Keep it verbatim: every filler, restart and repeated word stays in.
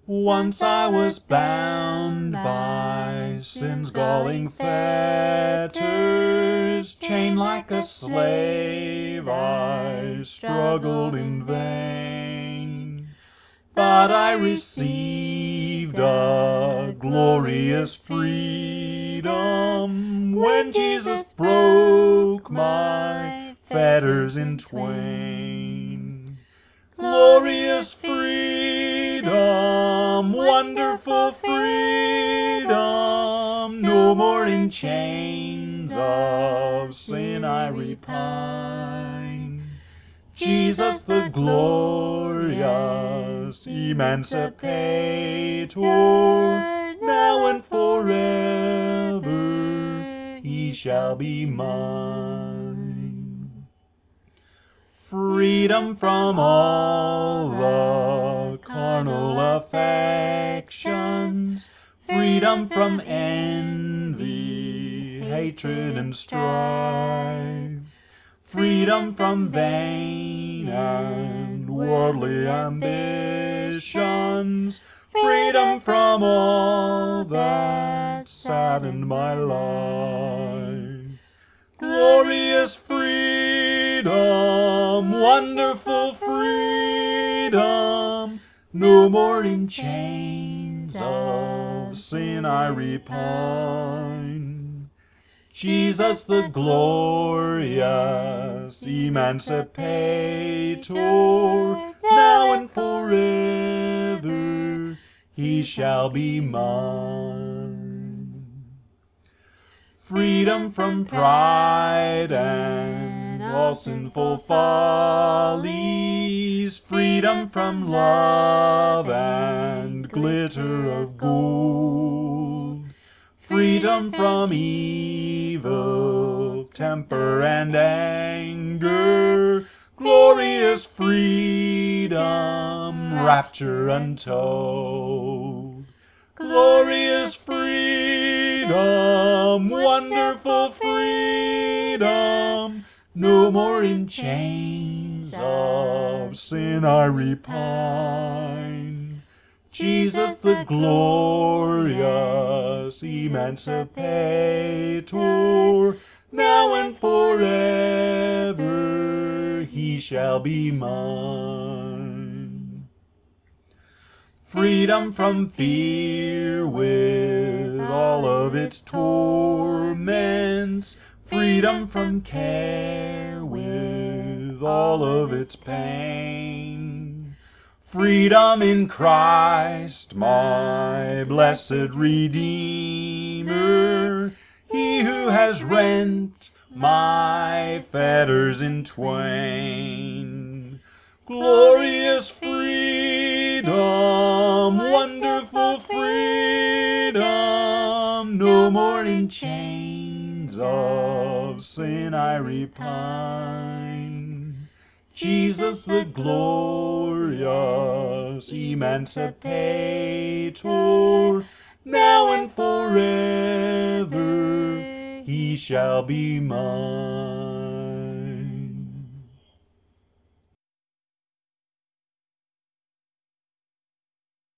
Once I was bound by sin's galling fetters, chained like a slave, I struggled in vain. But I received a glorious freedom when Jesus broke my fetters in twain. Glorious freedom, wonderful freedom, no more in chains of sin I repine. Jesus the glorious emancipator, now and forever he shall be mine. Freedom from all the carnal affections, freedom from envy, hatred, and strife, freedom from vain and worldly ambitions, freedom from all that saddened my life. Glorious freedom, wonderful freedom, no more in chains of sin I repine. Jesus the glorious emancipator, now and forever he shall be mine. Freedom from pride and all sinful follies, freedom from love and glitter of gold, freedom from evil temper and anger, glorious freedom, rapture untold. Glorious freedom, wonderful freedom, no more in chains of sin I repine. Jesus the glorious emancipator, now and forever he shall be mine. Freedom from fear with all of its torments, freedom from care with all of its pain, freedom in Christ, my blessed Redeemer, he who has rent my fetters in twain. Glorious freedom, wonderful freedom, no more in chains of sin I repine. Jesus the glorious emancipator, now and forever he shall be mine.